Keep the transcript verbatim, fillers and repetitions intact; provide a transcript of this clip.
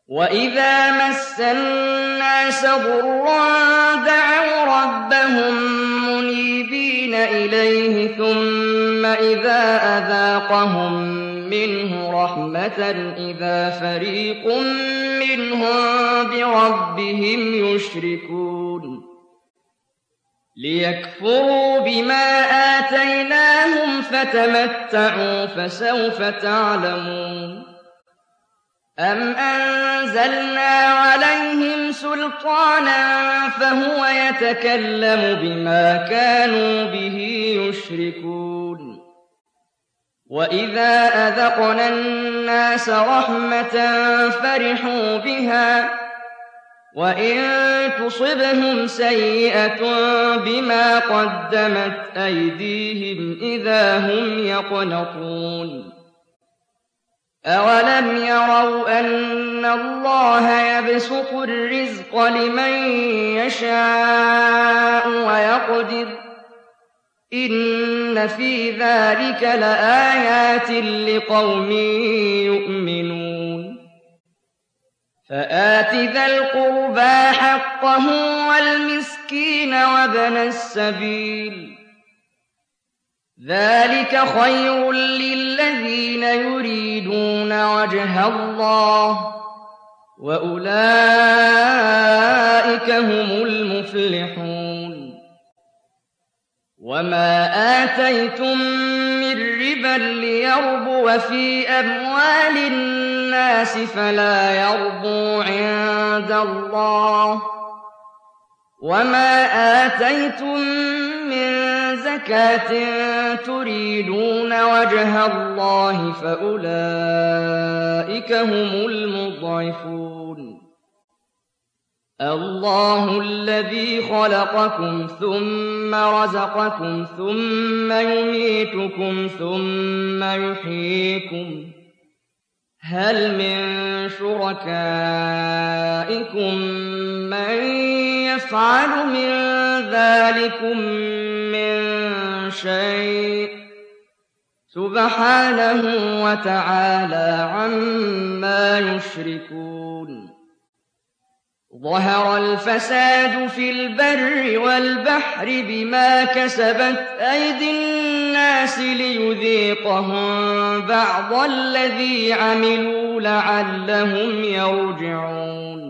وَإِذَا مَسَّ النَّاسَ ضُرٌّ دَعَوْا رَبَّهُم مُّنِيبِينَ إِلَيْهِ ثُمَّ إِذَا أَذَاقَهُم مِّنْهُ رَحْمَةً إِذَا فَرِيقٌ مِّنْهُم بِرَبِّهِمْ يُشْرِكُونَ لِيَكْفُرُوا بِمَا آتَيْنَاهُمْ فَتَمَتَّعُوا فَسَوْفَ تَعْلَمُونَ أَمْ أَنزَلْنَا عَلَيْهِمْ سُلْطَانًا فَهُوَ يَتَكَلَّمُ بِمَا كَانُوا بِهِ يُشْرِكُونَ وَإِذَا أَذَقْنَا النَّاسَ رَحْمَةً فَرِحُوا بِهَا وَإِن تُصِبْهُمْ سَيِّئَةٌ بِمَا قَدَّمَتْ أَيْدِيهِمْ إِذَا هُمْ يَقْنَطُونَ أَوَلَمْ يَرَوْا أَنَّ اللَّهَ يَبْسُطُ الرِّزْقَ لِمَن يَشَاءُ وَيَقْدِرُ ۚ إِنَّ فِي ذَٰلِكَ لَآيَاتٍ لِّقَوْمٍ يُؤْمِنُونَ فَآتِ ذَا الْقُرْبَىٰ حَقَّهُ وَالْمِسْكِينَ وَابْنَ السَّبِيلِ ۚ ذَٰلِكَ خَيْرٌ لِّلَّذِينَ يُرِيدُونَ وَجْهَ اللَّهِ ۖ وَأُولَٰئِكَ هُمُ الْمُفْلِحُونَ وَمَا آتَيْتُم مِّن رِّبًا لِّيَرْبُوَ فِي أَمْوَالِ النَّاسِ فَلَا يَرْبُو عِندَ اللَّهِ ۖ وَمَا آتَيْتُم مِّن زَكَاةٍ تُرِيدُونَ وَجْهَ اللَّهِ فَأُولَٰئِكَ هُمُ الْمُضْعِفُونَ اللَّهُ الَّذِي خَلَقَكُمْ ثُمَّ رَزَقَكُمْ ثُمَّ يُمِيتُكُمْ ثُمَّ يُحْيِيكُمْ ۖ هَلْ مِن شُرَكَائِكُم مَّن يَفْعَلُ مِن ذَٰلِكُم مِّن شَيْءٍ ۚ سُبْحَانَهُ وَتَعَالَىٰ عَمَّا يُشْرِكُونَ ظَهَرَ الْفَسَادُ فِي الْبَرِّ وَالْبَحْرِ بِمَا كَسَبَتْ أَيْدِي النَّاسِ لِيُذِيقَهُم بَعْضَ الَّذِي عَمِلُوا لَعَلَّهُمْ يَرْجِعُونَ